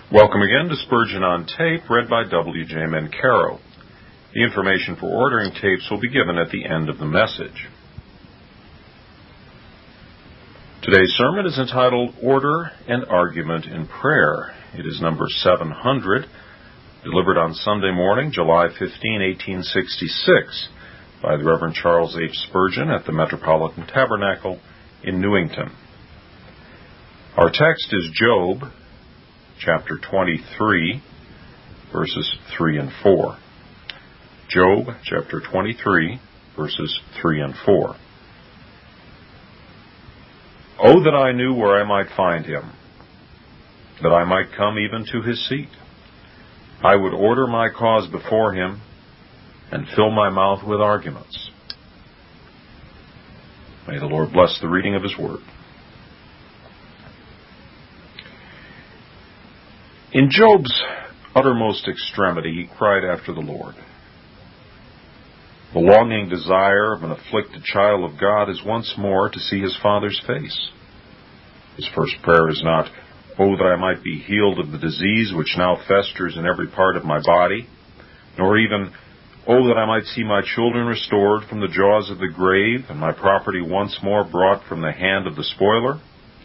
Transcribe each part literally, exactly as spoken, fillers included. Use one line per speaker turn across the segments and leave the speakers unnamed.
Welcome again to Spurgeon on Tape, read by W J Mancaro. The information for ordering tapes will be given at the end of the message. Today's sermon is entitled Order and Argument in Prayer. It is number seven hundred, delivered on Sunday morning, July fifteenth, eighteen sixty-six, by the Reverend Charles H. Spurgeon at the Metropolitan Tabernacle in Newington. Our text is Job, chapter twenty-three, verses three and four. Job, chapter twenty-three, verses three and four. Oh, that I knew where I might find him, that I might come even to his seat. I would order my cause before him, and fill my mouth with arguments. May the Lord bless the reading of his word. In Job's uttermost extremity, he cried after the Lord. The longing desire of an afflicted child of God is once more to see his Father's face. His first prayer is not, "Oh, that I might be healed of the disease which now festers in every part of my body," nor even, "Oh, that I might see my children restored from the jaws of the grave and my property once more brought from the hand of the spoiler."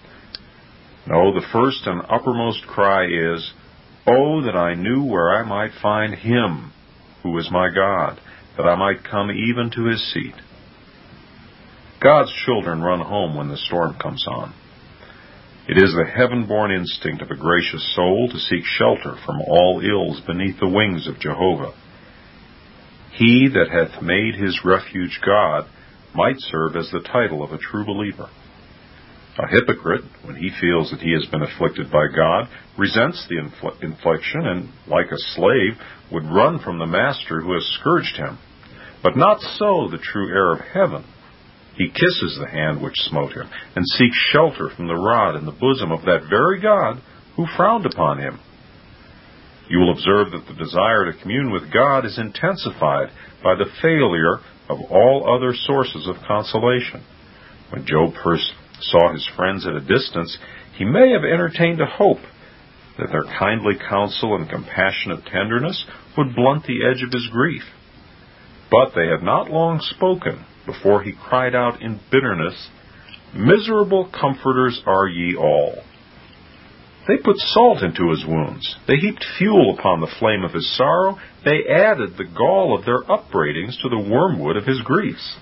No, the first and uppermost cry is, "Oh, that I knew where I might find him who is my God, that I might come even to his seat." God's children run home when the storm comes on. It is the heaven-born instinct of a gracious soul to seek shelter from all ills beneath the wings of Jehovah. He that hath made his refuge God might serve as the title of a true believer. A hypocrite, when he feels that he has been afflicted by God, resents the infl- infliction and, like a slave, would run from the master who has scourged him. But not so the true heir of heaven. He kisses the hand which smote him, and seeks shelter from the rod in the bosom of that very God who frowned upon him. You will observe that the desire to commune with God is intensified by the failure of all other sources of consolation. When Job first saw his friends at a distance, he may have entertained a hope that their kindly counsel and compassionate tenderness would blunt the edge of his grief. But they had not long spoken before he cried out in bitterness, "Miserable comforters are ye all." They put salt into his wounds. They heaped fuel upon the flame of his sorrow. They added the gall of their upbraidings to the wormwood of his griefs.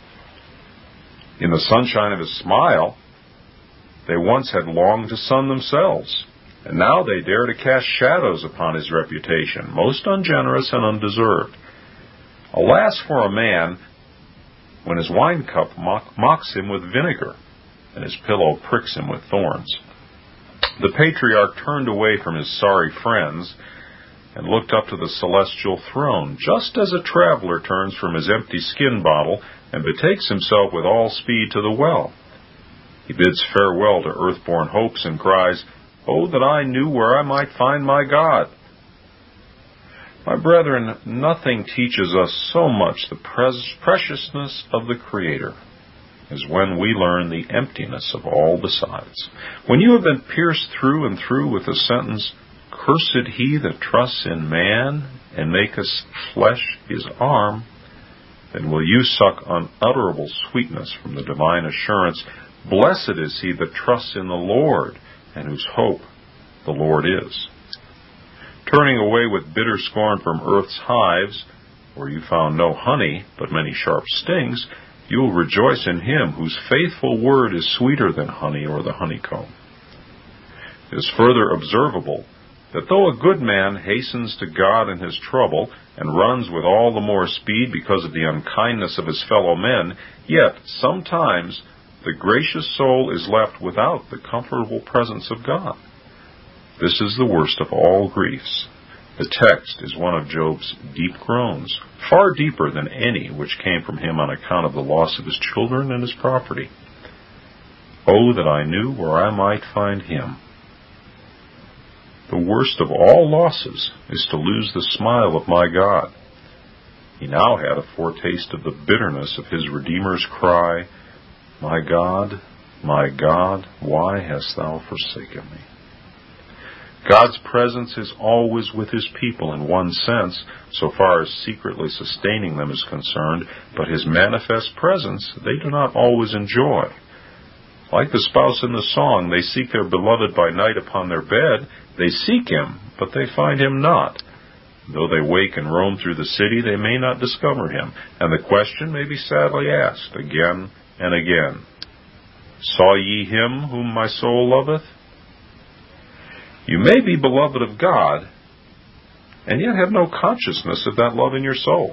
In the sunshine of his smile, they once had longed to sun themselves, and now they dare to cast shadows upon his reputation, most ungenerous and undeserved. Alas for a man when his wine cup mock, mocks him with vinegar, and his pillow pricks him with thorns. The patriarch turned away from his sorry friends and looked up to the celestial throne, just as a traveler turns from his empty skin bottle and betakes himself with all speed to the well. He bids farewell to earthborn hopes and cries, "Oh, that I knew where I might find my God." My brethren, nothing teaches us so much the preciousness of the Creator as when we learn the emptiness of all besides. When you have been pierced through and through with the sentence, "Cursed he that trusts in man and maketh flesh his arm," then will you suck unutterable sweetness from the divine assurance, "Blessed is he that trusts in the Lord, and whose hope the Lord is." Turning away with bitter scorn from earth's hives, where you found no honey, but many sharp stings, you will rejoice in him whose faithful word is sweeter than honey or the honeycomb. It is further observable that though a good man hastens to God in his trouble, and runs with all the more speed because of the unkindness of his fellow men, yet sometimes the gracious soul is left without the comfortable presence of God. This is the worst of all griefs. The text is one of Job's deep groans, far deeper than any which came from him on account of the loss of his children and his property. Oh, that I knew where I might find him. The worst of all losses is to lose the smile of my God. He now had a foretaste of the bitterness of his Redeemer's cry, "My God, my God, why hast thou forsaken me?" God's presence is always with His people in one sense, so far as secretly sustaining them is concerned, but His manifest presence they do not always enjoy. Like the spouse in the song, they seek their beloved by night upon their bed. They seek Him, but they find Him not. Though they wake and roam through the city, they may not discover Him, and the question may be sadly asked again and again, Saw ye Him whom my soul loveth? You may be beloved of God, and yet have no consciousness of that love in your soul.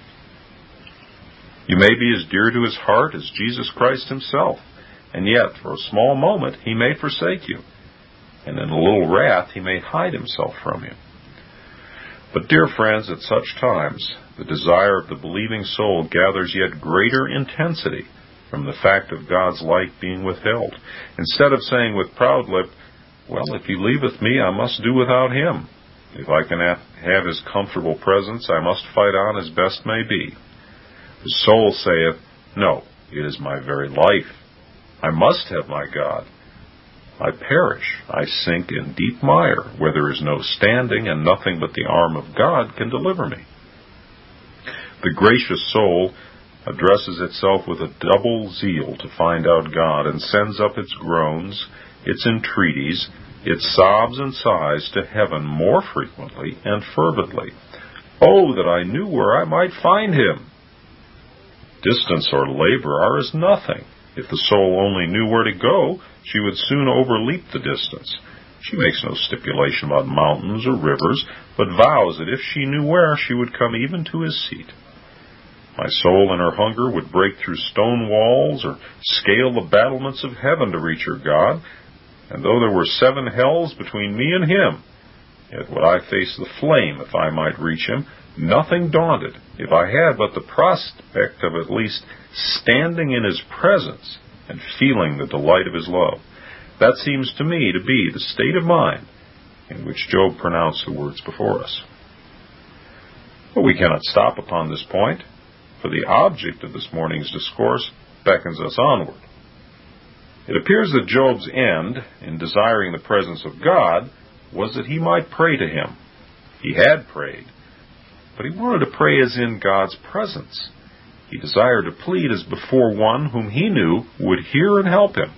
You may be as dear to His heart as Jesus Christ Himself, and yet for a small moment He may forsake you, and in a little wrath He may hide Himself from you. But, dear friends, at such times, the desire of the believing soul gathers yet greater intensity from the fact of God's light being withheld. Instead of saying with proud lip, Well, if He leaveth me, I must do without Him. If I can have His comfortable presence, I must fight on as best may be. The soul saith, No, it is my very life. I must have my God. I perish, I sink in deep mire, where there is no standing, and nothing but the arm of God can deliver me. The gracious soul addresses itself with a double zeal to find out God, and sends up its groans, its entreaties, its sobs and sighs to heaven more frequently and fervently. Oh, that I knew where I might find Him! Distance or labor are as nothing. If the soul only knew where to go, she would soon overleap the distance. She makes no stipulation about mountains or rivers, but vows that if she knew where, she would come even to His seat. My soul in her hunger would break through stone walls or scale the battlements of heaven to reach her God, and though there were seven hells between me and Him, yet would I face the flame if I might reach Him, nothing daunted, if I had but the prospect of at least standing in His presence and feeling the delight of His love. That seems to me to be the state of mind in which Job pronounced the words before us. But we cannot stop upon this point, for the object of this morning's discourse beckons us onward. It appears that Job's end, in desiring the presence of God, was that he might pray to Him. He had prayed, but he wanted to pray as in God's presence. He desired to plead as before one whom he knew would hear and help him.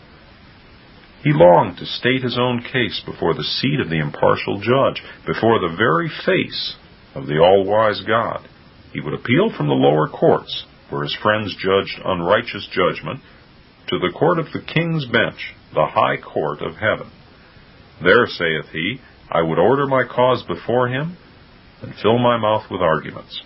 He longed to state his own case before the seat of the impartial judge, before the very face of the all-wise God. He would appeal from the lower courts, where his friends judged unrighteous judgment, to the court of the king's bench, the high court of heaven. There, saith he, I would order my cause before Him, and fill my mouth with arguments.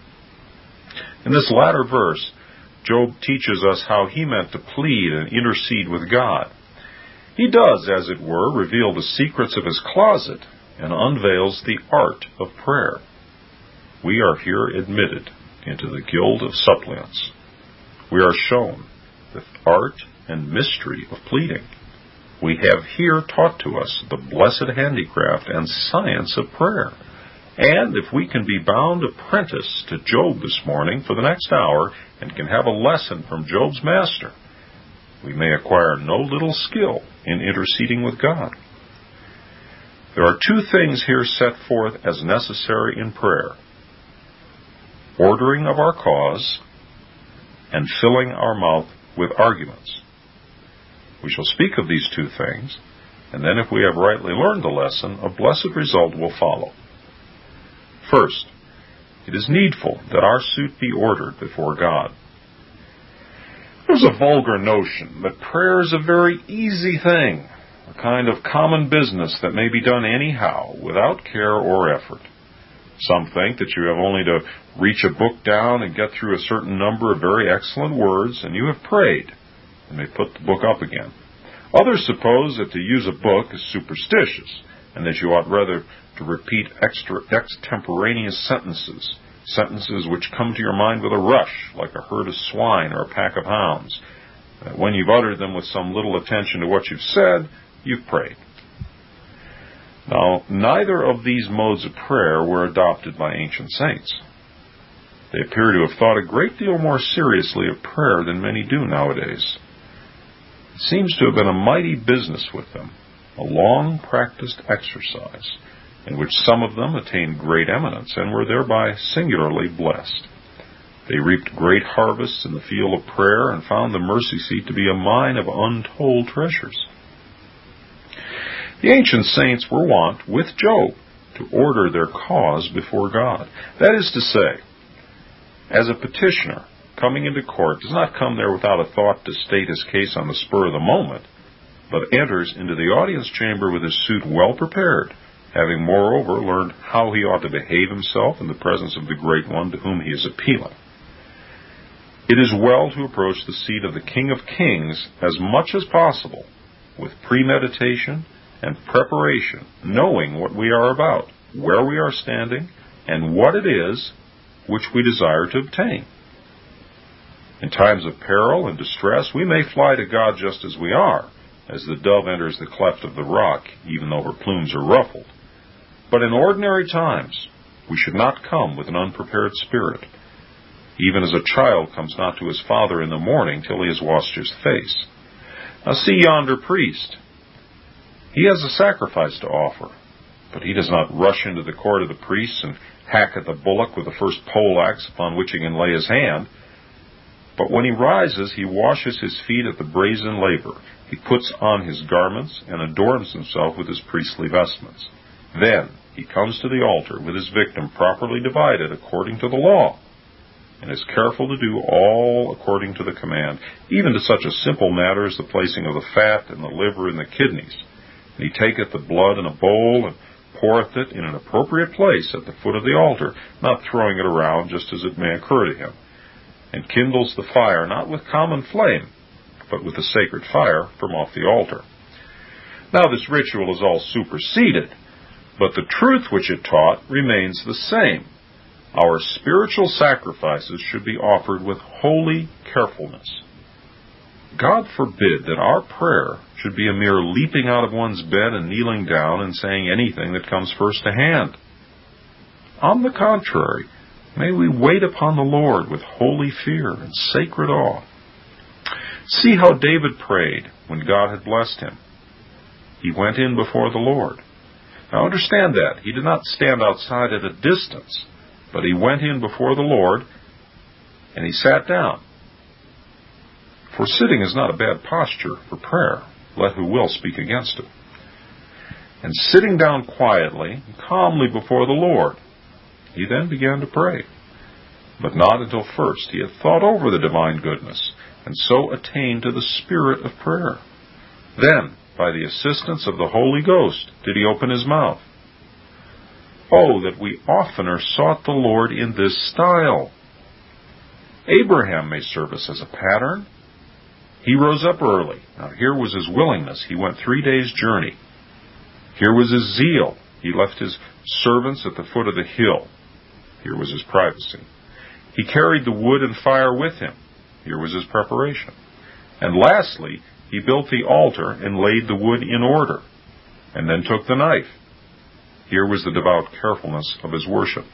In this latter verse, Job teaches us how he meant to plead and intercede with God. He does, as it were, reveal the secrets of his closet and unveils the art of prayer. We are here admitted into the guild of suppliants. We are shown the art and mystery of pleading. We have here taught to us the blessed handicraft and science of prayer. And if we can be bound apprentice to Job this morning for the next hour and can have a lesson from Job's master, we may acquire no little skill in interceding with God. There are two things here set forth as necessary in prayer: ordering of our cause and filling our mouth with arguments. We shall speak of these two things, and then if we have rightly learned the lesson, a blessed result will follow. First, it is needful that our suit be ordered before God. There's a vulgar notion that prayer is a very easy thing, a kind of common business that may be done anyhow, without care or effort. Some think that you have only to reach a book down and get through a certain number of very excellent words, and you have prayed, and may put the book up again. Others suppose that to use a book is superstitious, and that you ought rather to repeat extra extemporaneous sentences, sentences which come to your mind with a rush, like a herd of swine or a pack of hounds. That when you've uttered them with some little attention to what you've said, you've prayed. Now, neither of these modes of prayer were adopted by ancient saints. They appear to have thought a great deal more seriously of prayer than many do nowadays. It seems to have been a mighty business with them, a long-practiced exercise, in which some of them attained great eminence and were thereby singularly blessed. They reaped great harvests in the field of prayer and found the mercy seat to be a mine of untold treasures. The ancient saints were wont, with Job, to order their cause before God. That is to say, as a petitioner coming into court does not come there without a thought to state his case on the spur of the moment, but enters into the audience chamber with his suit well prepared, having moreover learned how he ought to behave himself in the presence of the Great One to whom he is appealing. It is well to approach the seat of the King of Kings as much as possible with premeditation and preparation, knowing what we are about, where we are standing, and what it is which we desire to obtain. In times of peril and distress, we may fly to God just as we are, as the dove enters the cleft of the rock, even though her plumes are ruffled. But in ordinary times, we should not come with an unprepared spirit, even as a child comes not to his father in the morning till he has washed his face. Now see yonder priest. He has a sacrifice to offer, but he does not rush into the court of the priests and hack at the bullock with the first poleaxe upon which he can lay his hand. But when he rises, he washes his feet at the brazen laver. He puts on his garments and adorns himself with his priestly vestments. Then he comes to the altar with his victim properly divided according to the law, and is careful to do all according to the command, even to such a simple matter as the placing of the fat and the liver and the kidneys. And he taketh the blood in a bowl and poureth it in an appropriate place at the foot of the altar, not throwing it around just as it may occur to him, and kindles the fire not with common flame, but with the sacred fire from off the altar. Now this ritual is all superseded, but the truth which it taught remains the same. Our spiritual sacrifices should be offered with holy carefulness. God forbid that our prayer should be a mere leaping out of one's bed and kneeling down and saying anything that comes first to hand. On the contrary, may we wait upon the Lord with holy fear and sacred awe. See how David prayed when God had blessed him. He went in before the Lord. Now understand that. He did not stand outside at a distance, but he went in before the Lord and he sat down. For sitting is not a bad posture for prayer, let who will speak against it. And sitting down quietly and calmly before the Lord, he then began to pray. But not until first he had thought over the divine goodness, and so attained to the spirit of prayer. Then, by the assistance of the Holy Ghost, did he open his mouth. Oh, that we oftener sought the Lord in this style! Abraham may serve us as a pattern. He rose up early. Now here was his willingness. He went three days' journey. Here was his zeal. He left his servants at the foot of the hill. Here was his privacy. He carried the wood and fire with him. Here was his preparation. And lastly, he built the altar and laid the wood in order, and then took the knife. Here was the devout carefulness of his worship.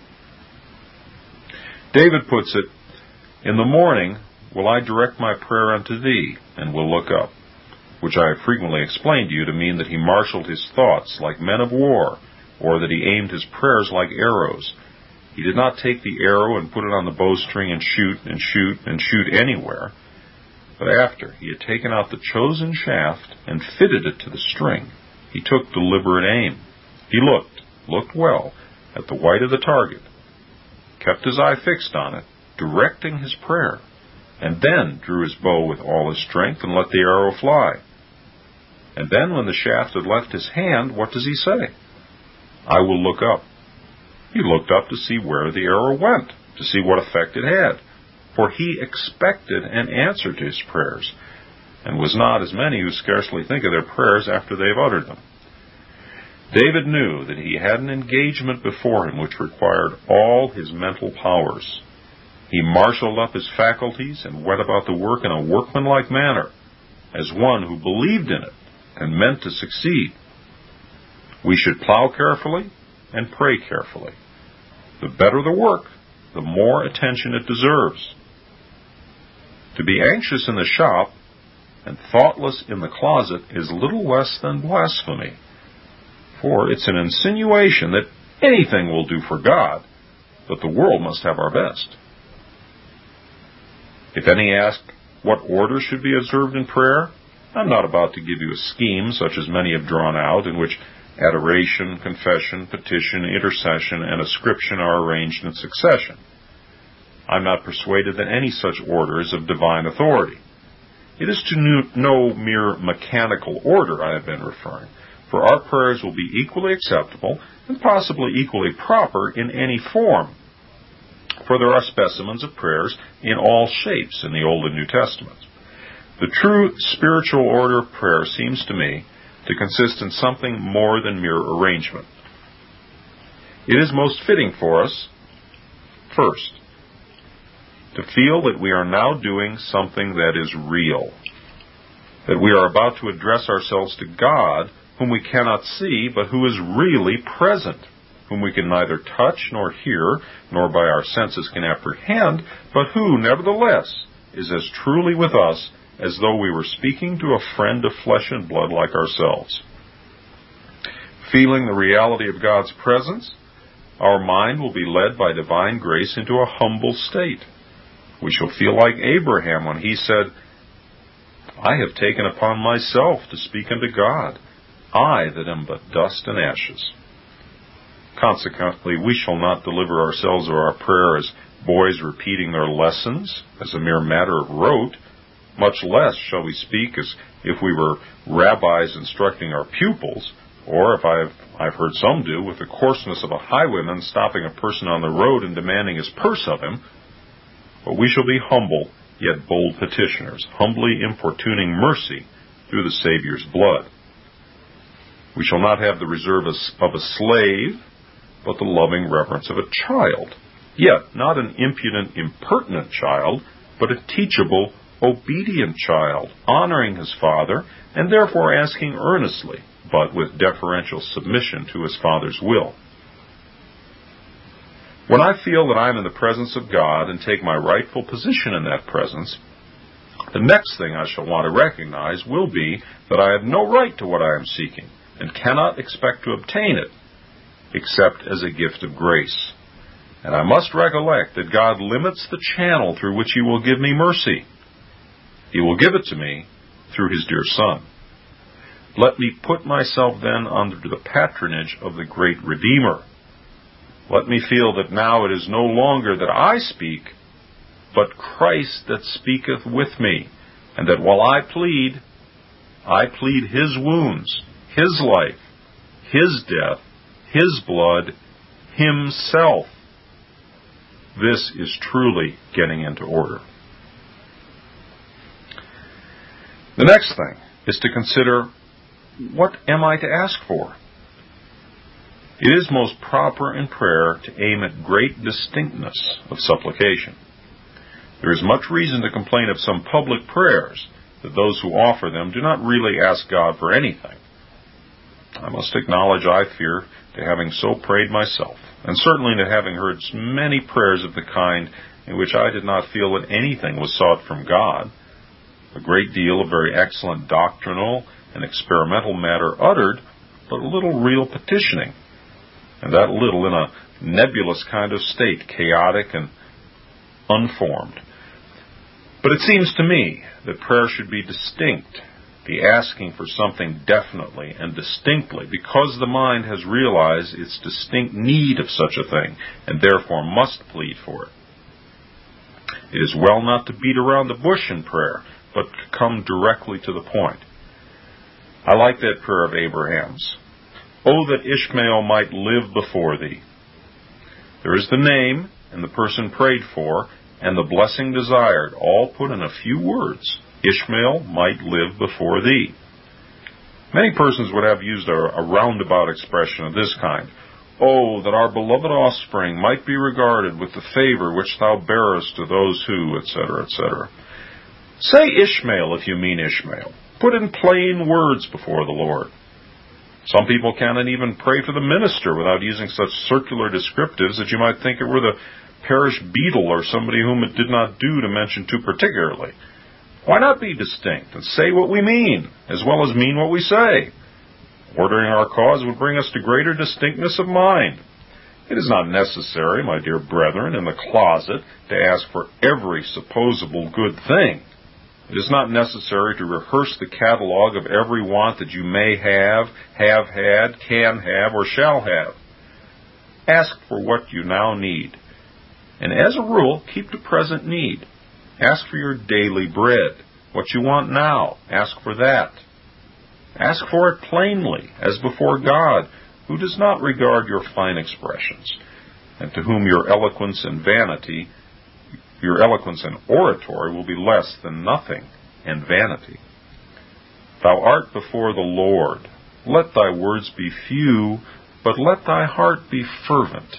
David puts it, "In the morning will I direct my prayer unto thee, and will look up," which I have frequently explained to you to mean that he marshaled his thoughts like men of war, or that he aimed his prayers like arrows. He did not take the arrow and put it on the bowstring and shoot and shoot and shoot anywhere, but after he had taken out the chosen shaft and fitted it to the string, he took deliberate aim. He looked, looked well, at the white of the target, kept his eye fixed on it, directing his prayer, and then drew his bow with all his strength and let the arrow fly. And then when the shaft had left his hand, what does he say? "I will look up." He looked up to see where the arrow went, to see what effect it had, for he expected an answer to his prayers, and was not as many who scarcely think of their prayers after they have uttered them. David knew that he had an engagement before him which required all his mental powers. He marshaled up his faculties and went about the work in a workmanlike manner, as one who believed in it and meant to succeed. We should plow carefully and pray carefully. The better the work, the more attention it deserves. To be anxious in the shop and thoughtless in the closet is little less than blasphemy. For it's an insinuation that anything will do for God, but the world must have our best. If any ask what order should be observed in prayer, I'm not about to give you a scheme such as many have drawn out, in which adoration, confession, petition, intercession, and ascription are arranged in succession. I'm not persuaded that any such order is of divine authority. It is to no mere mechanical order I have been referring, for our prayers will be equally acceptable and possibly equally proper in any form. For there are specimens of prayers in all shapes in the Old and New Testaments. The true spiritual order of prayer seems to me to consist in something more than mere arrangement. It is most fitting for us, first, to feel that we are now doing something that is real, that we are about to address ourselves to God, whom we cannot see, but who is really present, whom we can neither touch nor hear, nor by our senses can apprehend, but who, nevertheless, is as truly with us as though we were speaking to a friend of flesh and blood like ourselves. Feeling the reality of God's presence, our mind will be led by divine grace into a humble state. We shall feel like Abraham when he said, I have taken upon myself to speak unto God, I that am but dust and ashes. Consequently, we shall not deliver ourselves of our prayer as boys repeating their lessons as a mere matter of rote. Much less shall we speak as if we were rabbis instructing our pupils, or, if I've, I've heard some do, with the coarseness of a highwayman stopping a person on the road and demanding his purse of him. But we shall be humble, yet bold petitioners, humbly importuning mercy through the Savior's blood. We shall not have the reserve of a slave, but the loving reverence of a child. Yet not an impudent, impertinent child, but a teachable, obedient child, honoring his father, and therefore asking earnestly, but with deferential submission to his father's will. When I feel that I am in the presence of God and take my rightful position in that presence, the next thing I shall want to recognize will be that I have no right to what I am seeking, and cannot expect to obtain it, except as a gift of grace. And I must recollect that God limits the channel through which He will give me mercy. He will give it to me through His dear Son. Let me put myself then under the patronage of the great Redeemer. Let me feel that now it is no longer that I speak, but Christ that speaketh with me, and that while I plead, I plead His wounds, His life, His death, His blood, Himself. This is truly getting into order. The next thing is to consider, what am I to ask for? It is most proper in prayer to aim at great distinctness of supplication. There is much reason to complain of some public prayers, that those who offer them do not really ask God for anything. I must acknowledge I fear to having so prayed myself, and certainly to having heard many prayers of the kind in which I did not feel that anything was sought from God. A great deal of very excellent doctrinal and experimental matter uttered, but little real petitioning, and that little in a nebulous kind of state, chaotic and unformed. But it seems to me that prayer should be distinct, be asking for something definitely and distinctly, because the mind has realized its distinct need of such a thing, and therefore must plead for it. It is well not to beat around the bush in prayer, but to come directly to the point. I like that prayer of Abraham's. Oh, that Ishmael might live before thee. There is the name, and the person prayed for, and the blessing desired, all put in a few words. Ishmael might live before thee. Many persons would have used a, a roundabout expression of this kind. Oh, that our beloved offspring might be regarded with the favor which thou bearest to those who, et cetera, et cetera. Say Ishmael if you mean Ishmael. Put in plain words before the Lord. Some people cannot even pray for the minister without using such circular descriptives that you might think it were the parish beadle or somebody whom it did not do to mention too particularly. Why not be distinct and say what we mean, as well as mean what we say? Ordering our cause would bring us to greater distinctness of mind. It is not necessary, my dear brethren, in the closet to ask for every supposable good thing. It is not necessary to rehearse the catalog of every want that you may have, have had, can have, or shall have. Ask for what you now need. And as a rule, keep the present need. Ask for your daily bread. What you want now, ask for that. Ask for it plainly, as before God, who does not regard your fine expressions, and to whom your eloquence and vanity, your eloquence and oratory will be less than nothing and vanity. Thou art before the Lord. Let thy words be few, but let thy heart be fervent.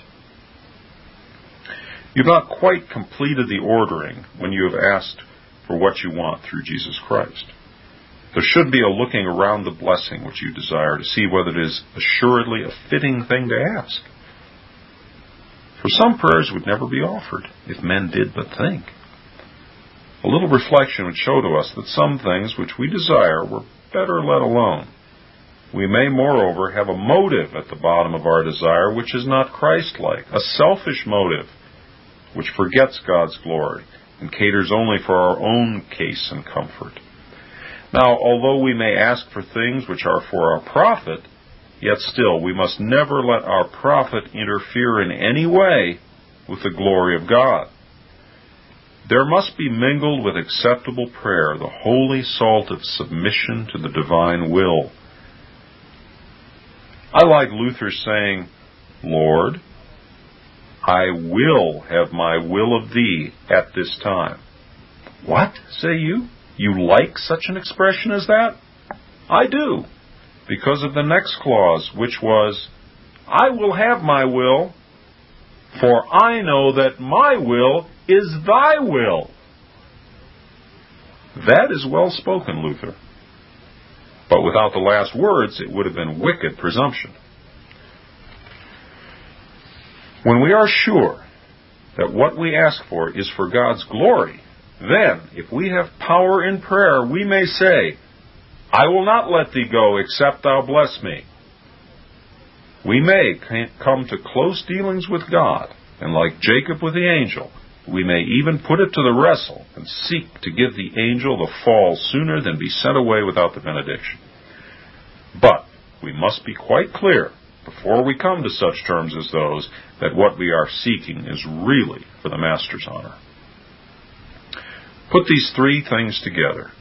You've not quite completed the ordering when you have asked for what you want through Jesus Christ. There should be a looking around the blessing which you desire to see whether it is assuredly a fitting thing to ask. For some prayers would never be offered if men did but think. A little reflection would show to us that some things which we desire were better let alone. We may, moreover, have a motive at the bottom of our desire which is not Christ-like, a selfish motive which forgets God's glory and caters only for our own case and comfort. Now, although we may ask for things which are for our profit, yet still we must never let our profit interfere in any way with the glory of God. There must be mingled with acceptable prayer the holy salt of submission to the divine will. I like Luther saying, Lord, I will have my will of thee at this time. What, say you? You like such an expression as that? I do, because of the next clause, which was, I will have my will, for I know that my will is thy will. That is well spoken, Luther. But without the last words, it would have been wicked presumption. When we are sure that what we ask for is for God's glory, then, if we have power in prayer, we may say, I will not let thee go except thou bless me. We may come to close dealings with God, and like Jacob with the angel, we may even put it to the wrestle and seek to give the angel the fall sooner than be sent away without the benediction. But we must be quite clear, before we come to such terms as those, that what we are seeking is really for the Master's honor. Put these three things together.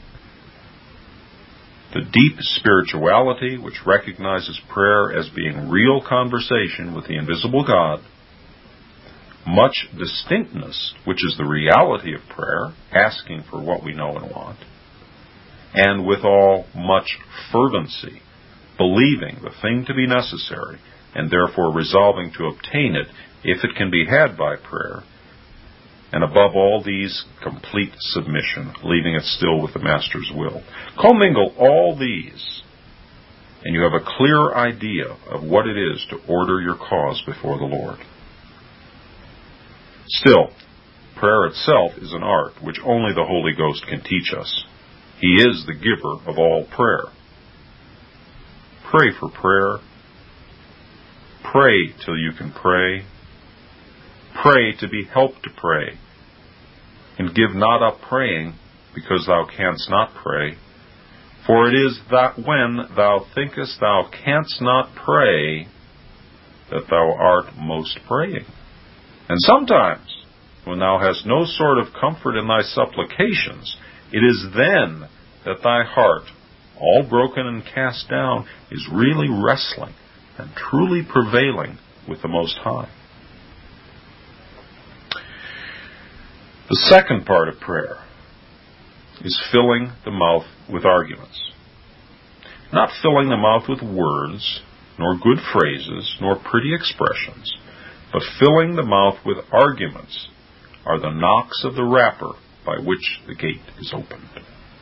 The deep spirituality which recognizes prayer as being real conversation with the invisible God, much distinctness, which is the reality of prayer, asking for what we know and want, and withal much fervency, believing the thing to be necessary, and therefore resolving to obtain it if it can be had by prayer, and above all these, complete submission, leaving it still with the Master's will. Commingle all these, and you have a clear idea of what it is to order your cause before the Lord. Still, prayer itself is an art which only the Holy Ghost can teach us. He is the giver of all prayer. Pray for prayer. Pray till you can pray. Pray to be helped to pray. And give not up praying, because thou canst not pray. For it is that when thou thinkest thou canst not pray, that thou art most praying. And sometimes, when thou hast no sort of comfort in thy supplications, it is then that thy heart, all broken and cast down, is really wrestling and truly prevailing with the Most High. The second part of prayer is filling the mouth with arguments. Not filling the mouth with words, nor good phrases, nor pretty expressions, but filling the mouth with arguments are the knocks of the rapper by which the gate is opened.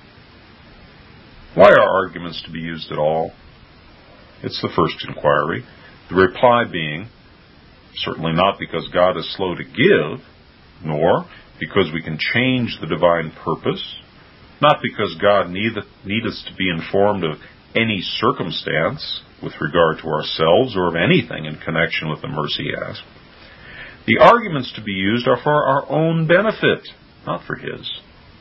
Why are arguments to be used at all? It's the first inquiry. The reply being, certainly not because God is slow to give, nor because we can change the divine purpose, not because God needeth, needeth to be informed of any circumstance with regard to ourselves or of anything in connection with the mercy asked. The arguments to be used are for our own benefit, not for His.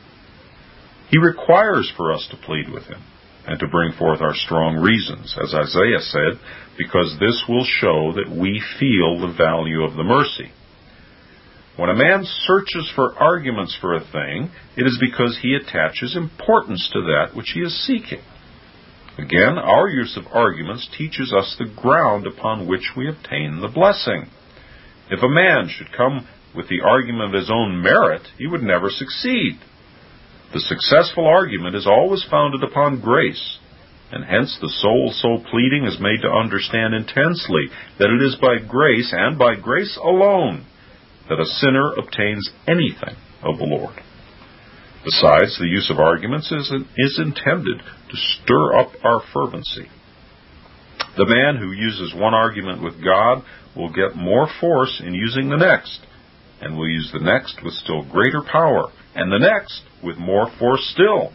He requires for us to plead with Him and to bring forth our strong reasons, as Isaiah said, because this will show that we feel the value of the mercy. When a man searches for arguments for a thing, it is because he attaches importance to that which he is seeking. Again, our use of arguments teaches us the ground upon which we obtain the blessing. If a man should come with the argument of his own merit, he would never succeed. The successful argument is always founded upon grace, and hence the soul so pleading is made to understand intensely that it is by grace, and by grace alone, that a sinner obtains anything of the Lord. Besides, the use of arguments is, is intended to stir up our fervency. The man who uses one argument with God will get more force in using the next, and will use the next with still greater power, and the next with more force still.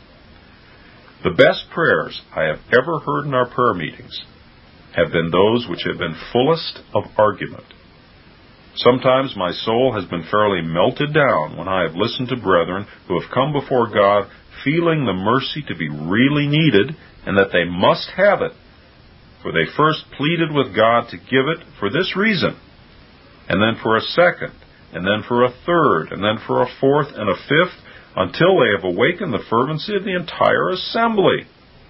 The best prayers I have ever heard in our prayer meetings have been those which have been fullest of argument. Sometimes my soul has been fairly melted down when I have listened to brethren who have come before God feeling the mercy to be really needed and that they must have it, for they first pleaded with God to give it for this reason, and then for a second, and then for a third, and then for a fourth and a fifth, until they have awakened the fervency of the entire assembly.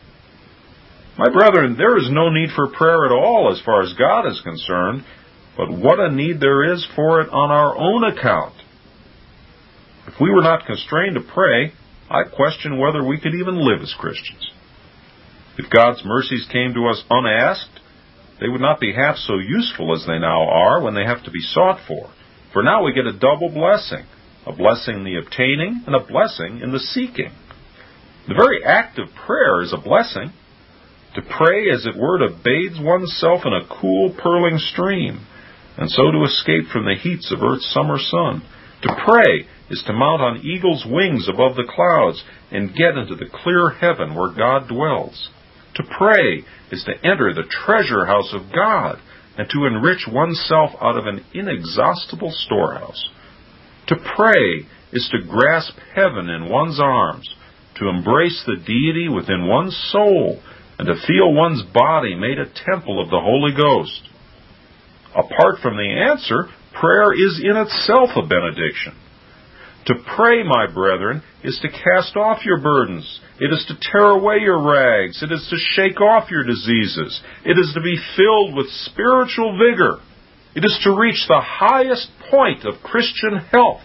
My brethren, there is no need for prayer at all as far as God is concerned, but what a need there is for it on our own account. If we were not constrained to pray, I question whether we could even live as Christians. If God's mercies came to us unasked, they would not be half so useful as they now are when they have to be sought for. For now we get a double blessing, a blessing in the obtaining and a blessing in the seeking. The very act of prayer is a blessing. To pray, as it were, to bathe oneself in a cool, purling stream, and so to escape from the heats of earth's summer sun. To pray is to mount on eagle's wings above the clouds and get into the clear heaven where God dwells. To pray is to enter the treasure house of God and to enrich oneself out of an inexhaustible storehouse. To pray is to grasp heaven in one's arms, to embrace the deity within one's soul, and to feel one's body made a temple of the Holy Ghost. Apart from the answer, prayer is in itself a benediction. To pray, my brethren, is to cast off your burdens. It is to tear away your rags. It is to shake off your diseases. It is to be filled with spiritual vigor. It is to reach the highest point of Christian health.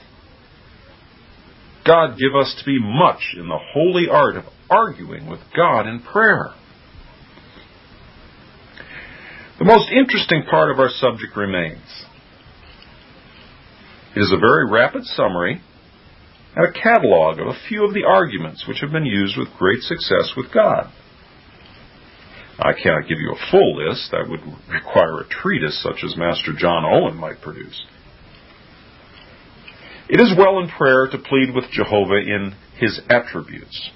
God give us to be much in the holy art of arguing with God in prayer. The most interesting part of our subject remains. It is a very rapid summary and a catalog of a few of the arguments which have been used with great success with God. I cannot give you a full list. That would require a treatise such as Master John Owen might produce. It is well in prayer to plead with Jehovah in His attributes.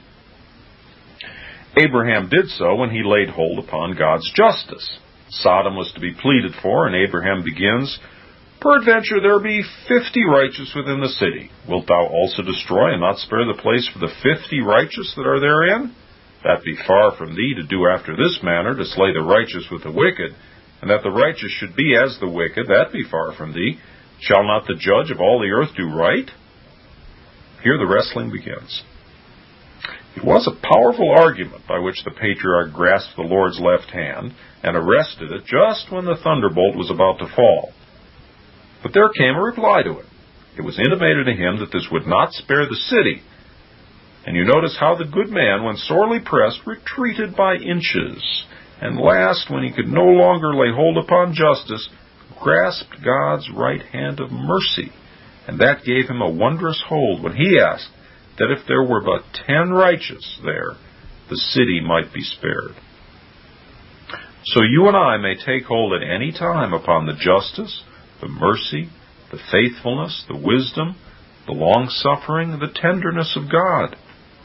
Abraham did so when he laid hold upon God's justice. Sodom was to be pleaded for, and Abraham begins, "Peradventure there be fifty righteous within the city. Wilt thou also destroy and not spare the place for the fifty righteous that are therein? That be far from thee to do after this manner, to slay the righteous with the wicked, and that the righteous should be as the wicked, that be far from thee. Shall not the judge of all the earth do right?" Here the wrestling begins. It was a powerful argument by which the patriarch grasped the Lord's left hand and arrested it just when the thunderbolt was about to fall. But there came a reply to it. It was intimated to him that this would not spare the city. And you notice how the good man, when sorely pressed, retreated by inches, and last, when he could no longer lay hold upon justice, grasped God's right hand of mercy, and that gave him a wondrous hold when he asked that if there were but ten righteous there, the city might be spared. So you and I may take hold at any time upon the justice, the mercy, the faithfulness, the wisdom, the long-suffering, the tenderness of God.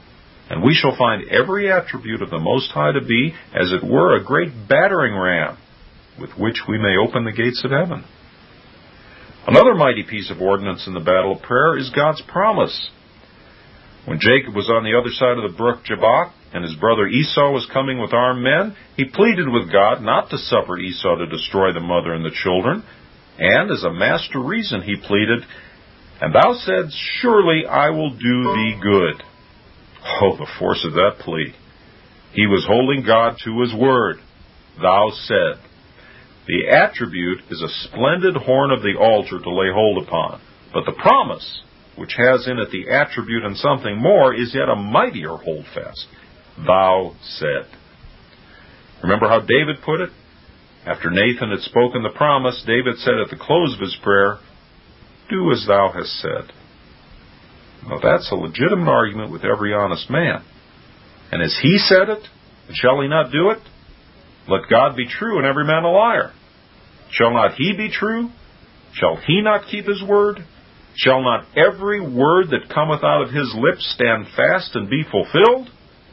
And we shall find every attribute of the Most High to be, as it were, a great battering ram, with which we may open the gates of heaven. Another mighty piece of ordnance in the battle of prayer is God's promise. When Jacob was on the other side of the brook Jabbok, and his brother Esau was coming with armed men, he pleaded with God not to suffer Esau to destroy the mother and the children, and as a master reason he pleaded, "And thou saidst, Surely I will do thee good." Oh, the force of that plea. He was holding God to his word. Thou said. The attribute is a splendid horn of the altar to lay hold upon, but the promise, which has in it the attribute and something more, is yet a mightier holdfast. Thou said. Remember how David put it? After Nathan had spoken the promise, David said at the close of his prayer, "Do as thou hast said." Now that's a legitimate argument with every honest man. And as he said it, and shall he not do it? Let God be true and every man a liar. Shall not he be true? Shall he not keep his word? Shall not every word that cometh out of his lips stand fast and be fulfilled?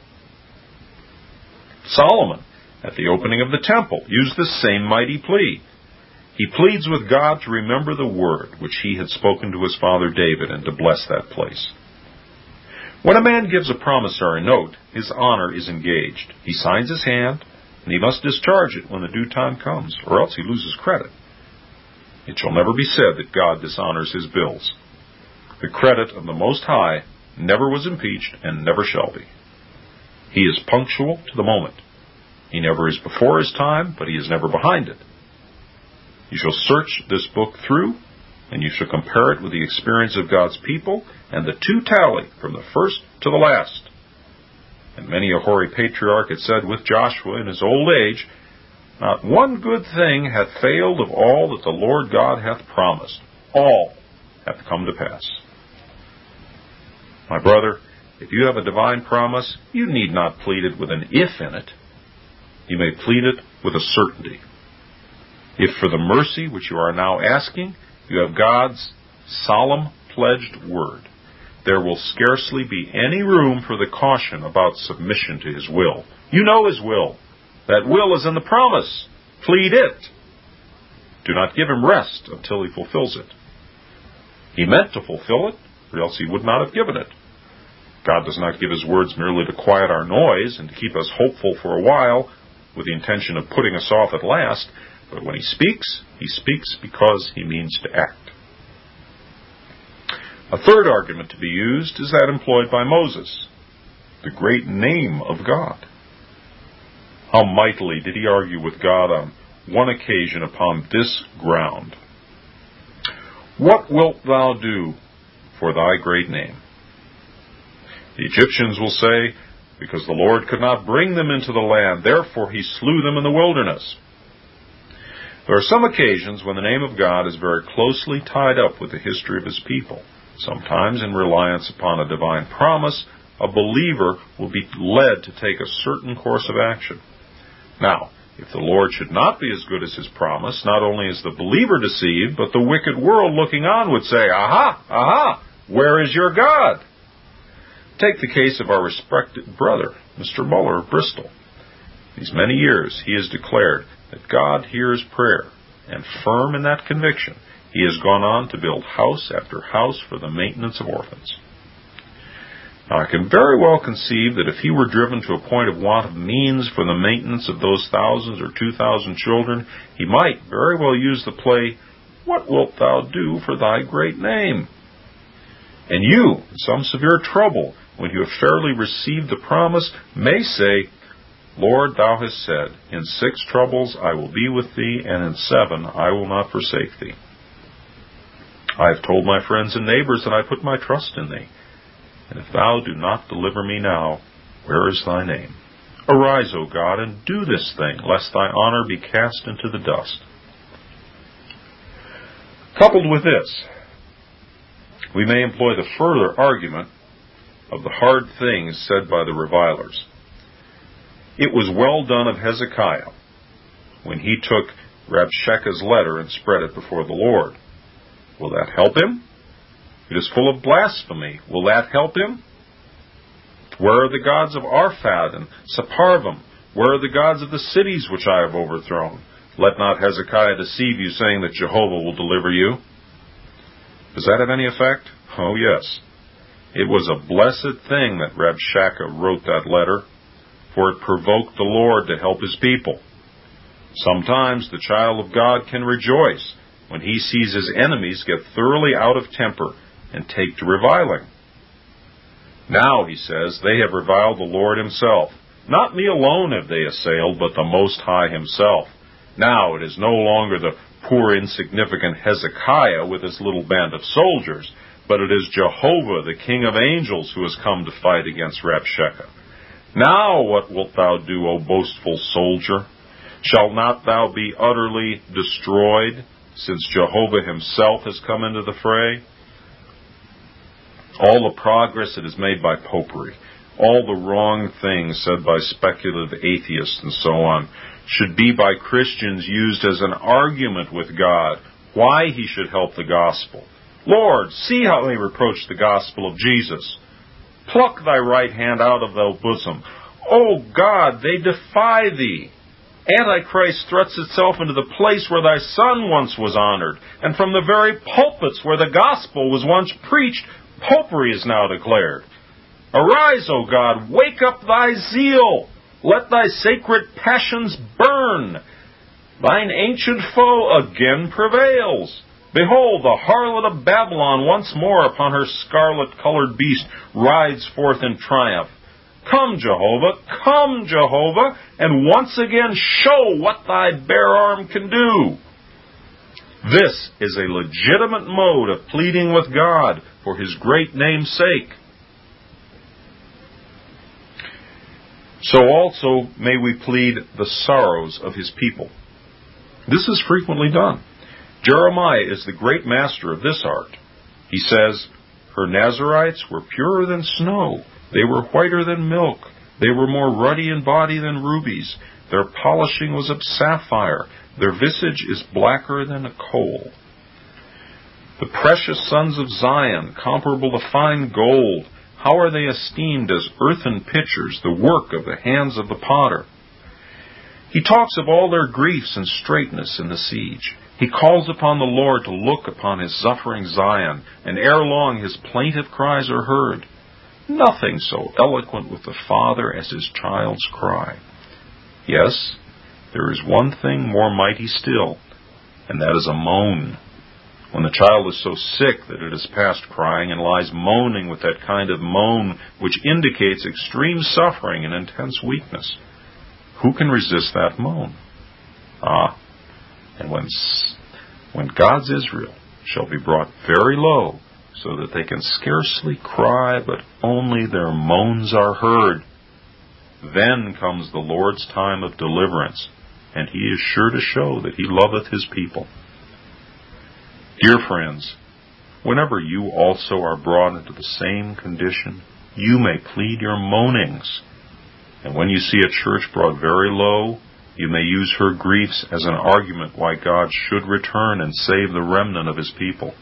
Solomon, at the opening of the temple, used this same mighty plea. He pleads with God to remember the word which he had spoken to his father David and to bless that place. When a man gives a promissory note, his honor is engaged. He signs his hand, and he must discharge it when the due time comes, or else he loses credit. It shall never be said that God dishonors his bills. The credit of the Most High never was impeached and never shall be. He is punctual to the moment. He never is before his time, but he is never behind it. You shall search this book through, and you shall compare it with the experience of God's people, and the two tally from the first to the last. And many a hoary patriarch had said with Joshua in his old age, "Not one good thing hath failed of all that the Lord God hath promised. All hath come to pass." My brother, if you have a divine promise, you need not plead it with an if in it. You may plead it with a certainty. If for the mercy which you are now asking, you have God's solemn pledged word, there will scarcely be any room for the caution about submission to his will. You know his will. That will is in the promise. Plead it. Do not give him rest until he fulfills it. He meant to fulfill it, or else he would not have given it. God does not give his words merely to quiet our noise and to keep us hopeful for a while, with the intention of putting us off at last, but when he speaks, he speaks because he means to act. A third argument to be used is that employed by Moses, the great name of God. How mightily did he argue with God on one occasion upon this ground. "What wilt thou do for thy great name?" The Egyptians will say, "Because the Lord could not bring them into the land, therefore he slew them in the wilderness." There are some occasions when the name of God is very closely tied up with the history of his people. Sometimes, in reliance upon a divine promise, a believer will be led to take a certain course of action. Now, if the Lord should not be as good as his promise, not only is the believer deceived, but the wicked world looking on would say, "Aha, aha, where is your God?" Take the case of our respected brother, Mister Muller of Bristol. These many years he has declared that God hears prayer, and firm in that conviction, he has gone on to build house after house for the maintenance of orphans. Now, I can very well conceive that if he were driven to a point of want of means for the maintenance of those thousands or two thousand children, he might very well use the play, "What wilt thou do for thy great name?" And you, in some severe trouble, when you have fairly received the promise, may say, "Lord, thou hast said, in six troubles I will be with thee, and in seven I will not forsake thee. I have told my friends and neighbors that I put my trust in thee. And if thou do not deliver me now, where is thy name? Arise, O God, and do this thing, lest thy honor be cast into the dust." Coupled with this, we may employ the further argument of the hard things said by the revilers. It was well done of Hezekiah when he took Rabshakeh's letter and spread it before the Lord. Will that help him? It is full of blasphemy. Will that help him? Where are the gods of Arphad and Sepharvaim? Where are the gods of the cities which I have overthrown? Let not Hezekiah deceive you, saying that Jehovah will deliver you. Does that have any effect? Oh, yes. It was a blessed thing that Rabshakeh wrote that letter, for it provoked the Lord to help his people. Sometimes the child of God can rejoice when he sees his enemies get thoroughly out of temper and take to reviling. Now, he says, they have reviled the Lord himself. Not me alone have they assailed, but the Most High himself. Now it is no longer the poor insignificant Hezekiah with his little band of soldiers, but it is Jehovah, the King of angels, who has come to fight against Rabshakeh. Now what wilt thou do, O boastful soldier? Shall not thou be utterly destroyed, since Jehovah himself has come into the fray? All the progress that is made by popery, all the wrong things said by speculative atheists and so on, should be by Christians used as an argument with God why he should help the gospel. Lord, see how they reproach the gospel of Jesus. Pluck thy right hand out of thy bosom. O God, they defy thee. Antichrist thrusts itself into the place where thy Son once was honored, and from the very pulpits where the gospel was once preached, popery is now declared. Arise, O God, wake up thy zeal. Let thy sacred passions burn. Thine ancient foe again prevails. Behold, the harlot of Babylon once more upon her scarlet-colored beast rides forth in triumph. Come, Jehovah, come, Jehovah, and once again show what thy bare arm can do. This is a legitimate mode of pleading with God for his great name's sake. So also may we plead the sorrows of his people. This is frequently done. Jeremiah is the great master of this art. He says, her Nazarites were purer than snow. They were whiter than milk. They were more ruddy in body than rubies. Their polishing was of sapphire. Their visage is blacker than a coal. The precious sons of Zion, comparable to fine gold, how are they esteemed as earthen pitchers, the work of the hands of the potter? He talks of all their griefs and straitness in the siege. He calls upon the Lord to look upon his suffering Zion, and ere long his plaintive cries are heard. Nothing so eloquent with the Father as his child's cry. Yes, there is one thing more mighty still, and that is a moan. When the child is so sick that it is past crying and lies moaning with that kind of moan which indicates extreme suffering and intense weakness, who can resist that moan? Ah, and when, when God's Israel shall be brought very low, so that they can scarcely cry, but only their moans are heard, then comes the Lord's time of deliverance, and he is sure to show that he loveth his people. Dear friends, whenever you also are brought into the same condition, you may plead your moanings. And when you see a church brought very low, you may use her griefs as an argument why God should return and save the remnant of his people.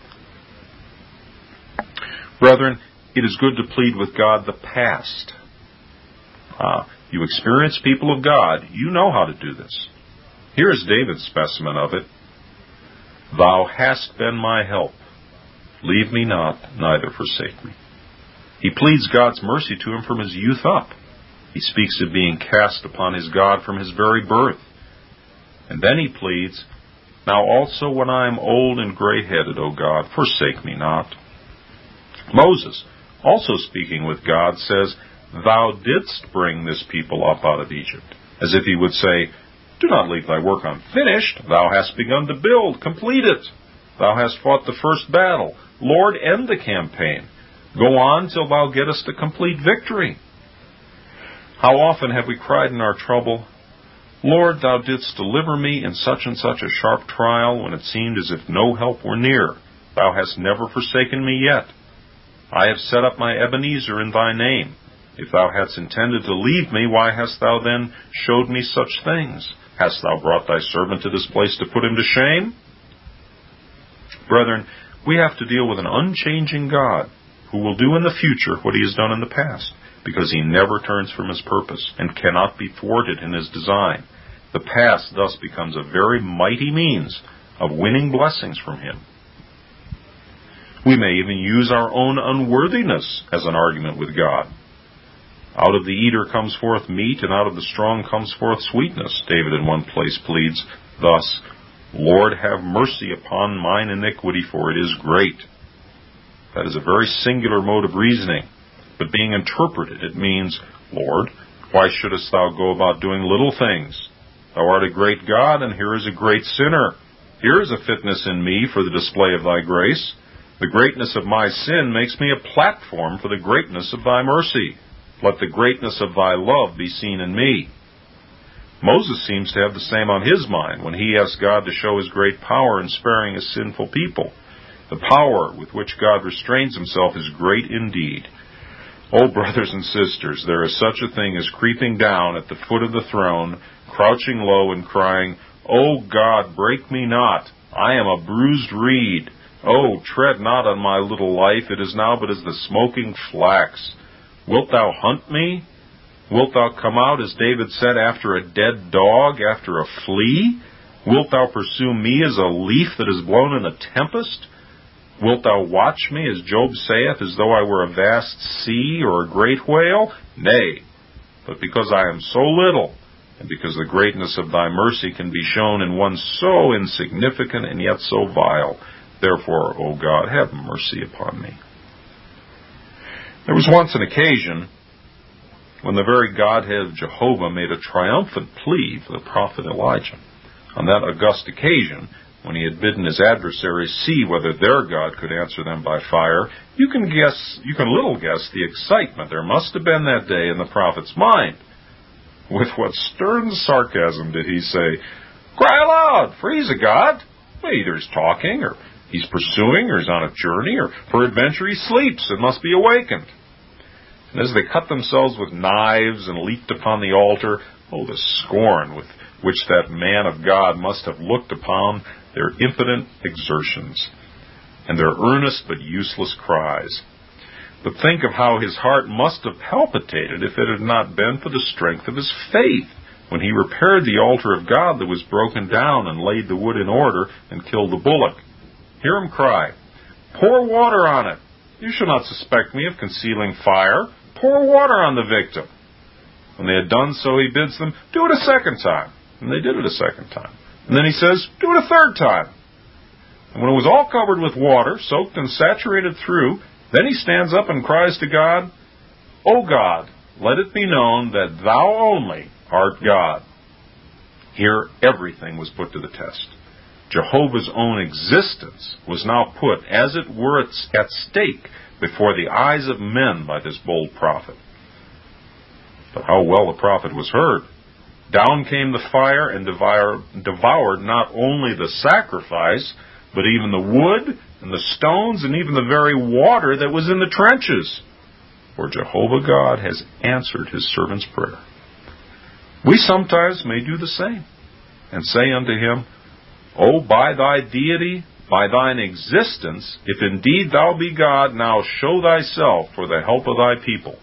Brethren, it is good to plead with God the past. Ah, you experienced people of God, you know how to do this. Here is David's specimen of it. Thou hast been my help. Leave me not, neither forsake me. He pleads God's mercy to him from his youth up. He speaks of being cast upon his God from his very birth. And then he pleads, Now also when I am old and gray-headed, O God, forsake me not. Moses, also speaking with God, says, Thou didst bring this people up out of Egypt, as if he would say, Do not leave thy work unfinished. Thou hast begun to build. Complete it. Thou hast fought the first battle. Lord, end the campaign. Go on till thou gettest a complete victory. How often have we cried in our trouble, Lord, thou didst deliver me in such and such a sharp trial when it seemed as if no help were near. Thou hast never forsaken me yet. I have set up my Ebenezer in thy name. If thou hadst intended to leave me, why hast thou then showed me such things? Hast thou brought thy servant to this place to put him to shame? Brethren, we have to deal with an unchanging God who will do in the future what he has done in the past. because he never turns from his purpose and cannot be thwarted in his design. The past thus becomes a very mighty means of winning blessings from him. We may even use our own unworthiness as an argument with God. Out of the eater comes forth meat, and out of the strong comes forth sweetness, David in one place pleads. Thus, Lord, have mercy upon mine iniquity, for it is great. That is a very singular mode of reasoning, but being interpreted, it means, Lord, why shouldest thou go about doing little things? Thou art a great God, and here is a great sinner. Here is a fitness in me for the display of thy grace. The greatness of my sin makes me a platform for the greatness of thy mercy. Let the greatness of thy love be seen in me. Moses seems to have the same on his mind when he asks God to show his great power in sparing his sinful people. The power with which God restrains himself is great indeed. Oh, brothers and sisters, there is such a thing as creeping down at the foot of the throne, crouching low and crying, O God, break me not. I am a bruised reed. Oh, tread not on my little life. It is now but as the smoking flax. Wilt thou hunt me? Wilt thou come out, as David said, after a dead dog, after a flea? Wilt thou pursue me as a leaf that is blown in a tempest? Wilt thou watch me, as Job saith, as though I were a vast sea or a great whale? Nay, but because I am so little, and because the greatness of thy mercy can be shown in one so insignificant and yet so vile, therefore, O God, have mercy upon me. There was once an occasion when the very Godhead of Jehovah made a triumphant plea for the prophet Elijah. On that august occasion, when he had bidden his adversaries see whether their God could answer them by fire, you can guess, you can little guess the excitement there must have been that day in the prophet's mind. With what stern sarcasm did he say, Cry aloud, for he's a God. Well, either he's talking, or he's pursuing, or he's on a journey, or peradventure he sleeps and must be awakened. And as they cut themselves with knives and leaped upon the altar, oh, the scorn with which that man of God must have looked upon their impotent exertions, and their earnest but useless cries. But think of how his heart must have palpitated if it had not been for the strength of his faith, when he repaired the altar of God that was broken down and laid the wood in order and killed the bullock. Hear him cry, Pour water on it. You shall not suspect me of concealing fire. Pour water on the victim. When they had done so, he bids them, Do it a second time. And they did it a second time. And then he says, Do it a third time. And when it was all covered with water, soaked and saturated through, then he stands up and cries to God, O God, let it be known that thou only art God. Here everything was put to the test. Jehovah's own existence was now put, as it were, at stake before the eyes of men by this bold prophet. But how well the prophet was heard. Down came the fire and devoured not only the sacrifice, but even the wood and the stones and even the very water that was in the trenches. For Jehovah God has answered his servant's prayer. We sometimes may do the same and say unto him, O by thy deity, by thine existence, if indeed thou be God, now show thyself for the help of thy people.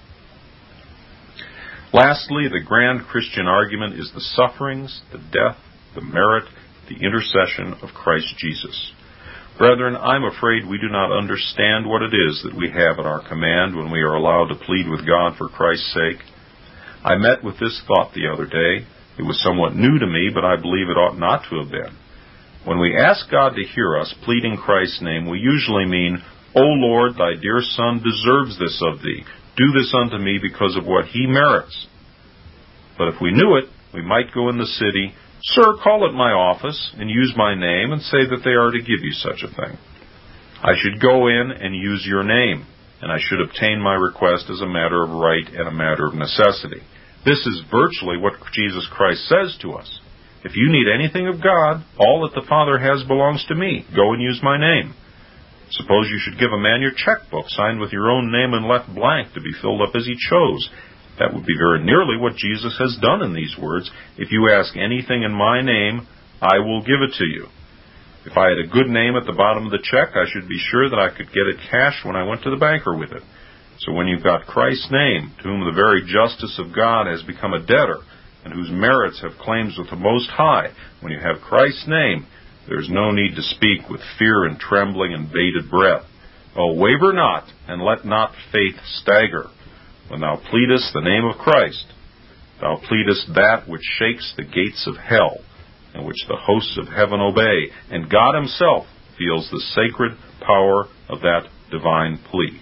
Lastly, the grand Christian argument is the sufferings, the death, the merit, the intercession of Christ Jesus. Brethren, I'm afraid we do not understand what it is that we have at our command when we are allowed to plead with God for Christ's sake. I met with this thought the other day. It was somewhat new to me, but I believe it ought not to have been. When we ask God to hear us pleading Christ's name, we usually mean, O Lord, thy dear Son deserves this of thee. Do this unto me because of what he merits. But if we knew it, we might go in the city, Sir, call at my office, and use my name, and say that they are to give you such a thing. I should go in and use your name, and I should obtain my request as a matter of right and a matter of necessity. This is virtually what Jesus Christ says to us. If you need anything of God, all that the Father has belongs to me. Go and use my name. Suppose you should give a man your checkbook, signed with your own name and left blank, to be filled up as he chose. That would be very nearly what Jesus has done in these words. If you ask anything in my name, I will give it to you. If I had a good name at the bottom of the check, I should be sure that I could get it cashed when I went to the banker with it. So when you've got Christ's name, to whom the very justice of God has become a debtor, and whose merits have claims with the Most High, when you have Christ's name, there is no need to speak with fear and trembling and bated breath. Oh, waver not, and let not faith stagger. When thou pleadest the name of Christ, thou pleadest that which shakes the gates of hell, and which the hosts of heaven obey, and God himself feels the sacred power of that divine plea.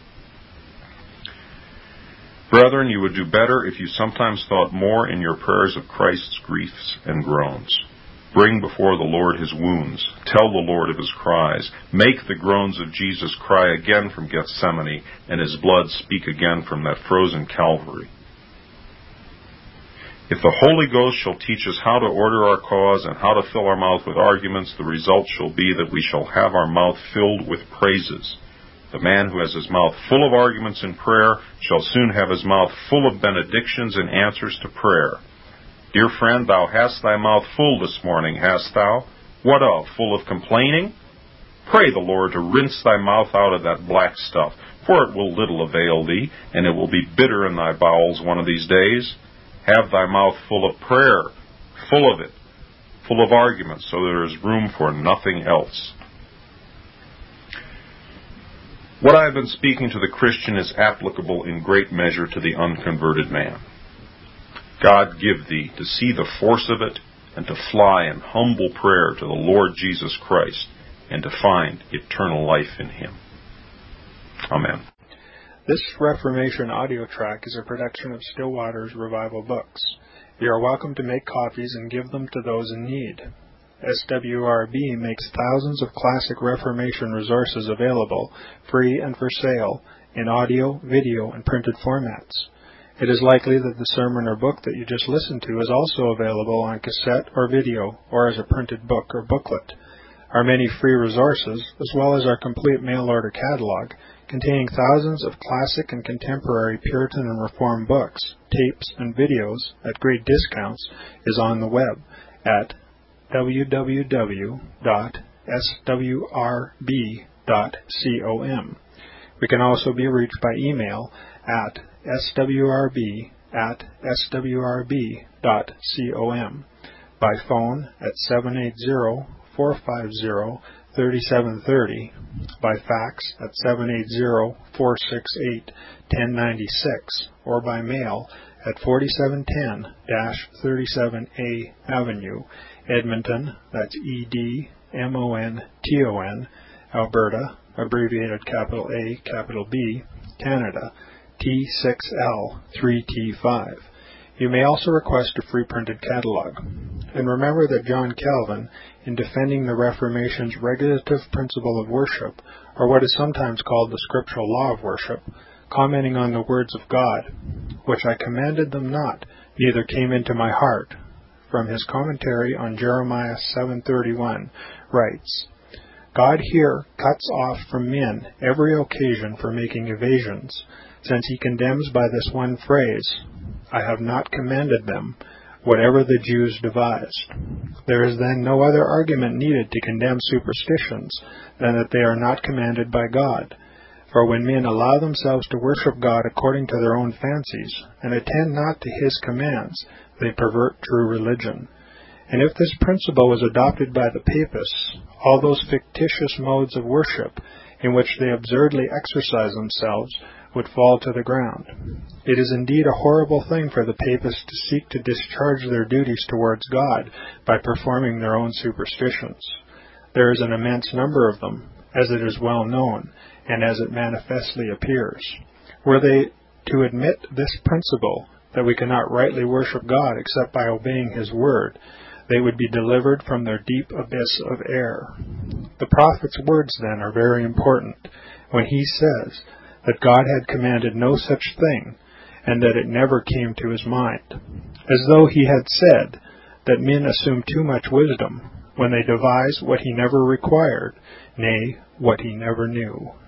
Brethren, you would do better if you sometimes thought more in your prayers of Christ's griefs and groans. Bring before the Lord his wounds. Tell the Lord of his cries. Make the groans of Jesus cry again from Gethsemane, and his blood speak again from that frozen Calvary. If the Holy Ghost shall teach us how to order our cause and how to fill our mouth with arguments, the result shall be that we shall have our mouth filled with praises. The man who has his mouth full of arguments in prayer shall soon have his mouth full of benedictions and answers to prayer. Dear friend, thou hast thy mouth full this morning, hast thou? What of? Full of complaining? Pray the Lord to rinse thy mouth out of that black stuff, for it will little avail thee, and it will be bitter in thy bowels one of these days. Have thy mouth full of prayer, full of it, full of arguments, so there is room for nothing else. What I have been speaking to the Christian is applicable in great measure to the unconverted man. God give thee to see the force of it, and to fly in humble prayer to the Lord Jesus Christ, and to find eternal life in him. Amen.
This Reformation audio track is a production of Still Waters Revival Books. You are welcome to make copies and give them to those in need. S W R B makes thousands of classic Reformation resources available, free and for sale, in audio, video, and printed formats. It is likely that the sermon or book that you just listened to is also available on cassette or video, or as a printed book or booklet. Our many free resources, as well as our complete mail-order catalog, containing thousands of classic and contemporary Puritan and Reformed books, tapes, and videos at great discounts, is on the web at w w w dot s w r b dot com. We can also be reached by email at s w r b at s w r b dot com, by phone at seven eight zero, four five zero, three seven three zero, by fax at seven eight zero, four six eight, one zero nine six, or by mail at forty-seven ten thirty-seven A Avenue, Edmonton, that's E D M O N T O N, Alberta, abbreviated capital A, capital B, Canada, T six L three T five. You may also request a free printed catalog. And remember that John Calvin, in defending the Reformation's regulative principle of worship, or what is sometimes called the scriptural law of worship, commenting on the words of God, which I commanded them not, neither came into my heart, from his commentary on Jeremiah seven thirty-one, writes, God here cuts off from men every occasion for making evasions, since he condemns by this one phrase, I have not commanded them, whatever the Jews devised. There is then no other argument needed to condemn superstitions than that they are not commanded by God. For when men allow themselves to worship God according to their own fancies, and attend not to his commands, they pervert true religion. And if this principle was adopted by the papists, all those fictitious modes of worship in which they absurdly exercise themselves would fall to the ground. It is indeed a horrible thing for the papists to seek to discharge their duties towards God by performing their own superstitions. There is an immense number of them, as it is well known, and as it manifestly appears. Were they to admit this principle, that we cannot rightly worship God except by obeying his word, they would be delivered from their deep abyss of error. The prophet's words, then, are very important, when he says that God had commanded no such thing, and that it never came to his mind, as though he had said that men assume too much wisdom when they devise what he never required, nay, what he never knew.